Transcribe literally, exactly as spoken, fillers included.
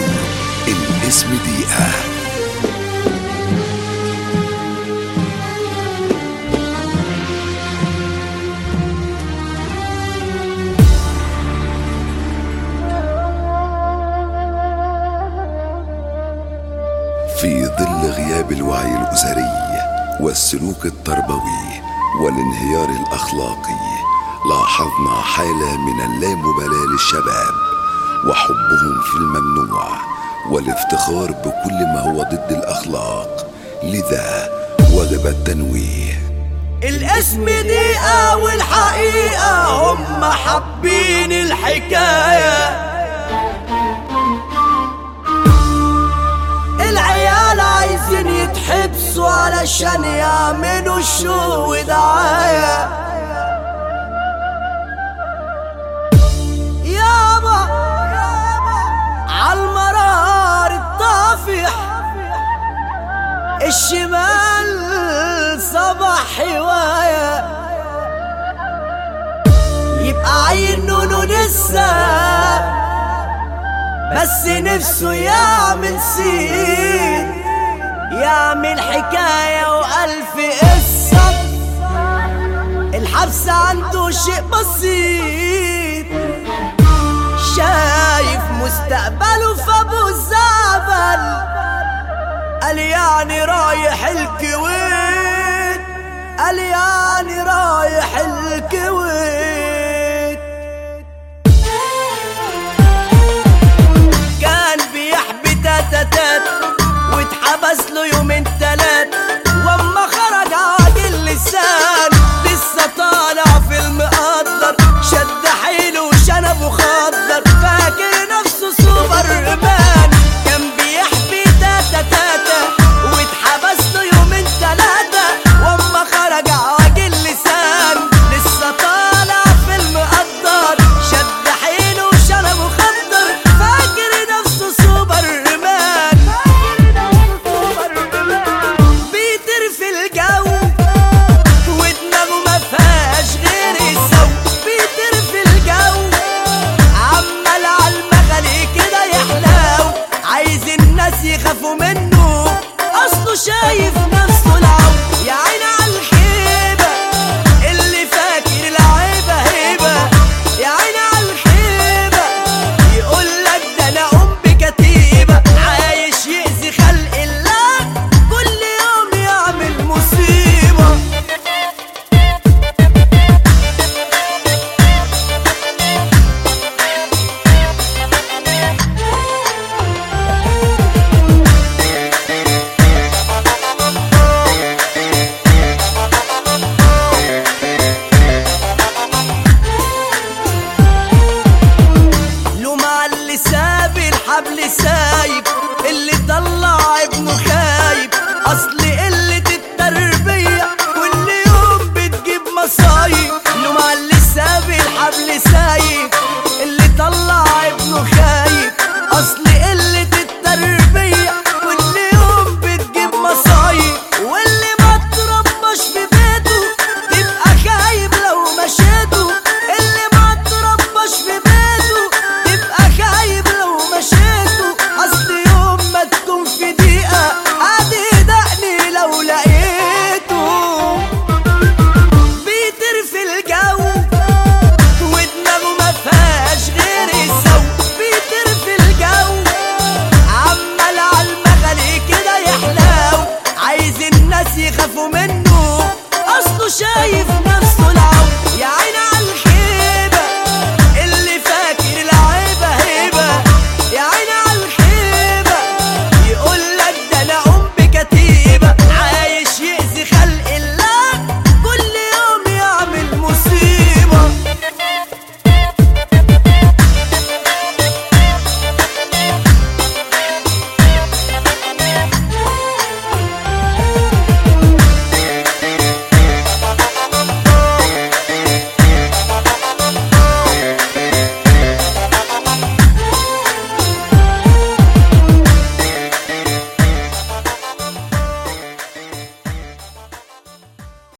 الاسم دقيقة. في ظل غياب الوعي الأسري والسلوك التربوي والانهيار الأخلاقي، لاحظنا حالة من اللامبالاة للشباب وحبهم في الممنوع والافتخار بكل ما هو ضد الأخلاق، لذا وجب التنويه. الاسم دقيقة والحقيقة هم حابين الحكاية، العيال عايزين يتحبسوا علشان يعملوا الشو ودعاية. يابا عالمرار الطافح الشمال صباح هواية، يبقى عين نونو لسه بس نفسه يعمل سين، يعمل حكاية وألف قصة، الحبس عنده شيء بسيط، شايف مستقبله في أبو الزعبل، قال يعني رايح الكويت، قال يعني رايح الكويت. واتحبس له يومين تلات، واما خرج عادل اللسان لسه طالع في المقدر، شد حيله وشنبه خضر، فاكر نفسه سوبر مان، كان بيحبي تاتا تاتا، واتحبس له يومين تلاتة، واما خرج عادل اللسان لسه طالع في المقدر، شد حيله وشنبه خضر، فاكر نفسه سوبر مان. يخافوا منه اصله شايف نفسه العو، يا عيني على الخيبة اللي فاكر العيبة هيبة، يا عيني على الخيبة يقول لك ده انا ام بكتيبة، عايش يأذي خلق الله كل يوم يعمل مصيبة. الحبل سايب اللي طلع ابنه خايب، اصل قلة التربية كل يوم بتجيب مصايب، له مع اللي ساب الحبل سايب اللي طلع ابنه خايب، اصل قلة التربية كل يوم بتجيب مصايب، واللي ما تربش في بيته تبقى خايب لو مشيته، اللي ما تربش في بيته تبقى خايب لو مشيته، اصل يوم ما تكون في دقيقة عادي دقني لو لقيته، بيطير في الجو ودماغه ما فيهاش غير السو، بيطير في الجو عمال عالمغالي كده يحلو، عايز الناس يخافوا منه اصله شايف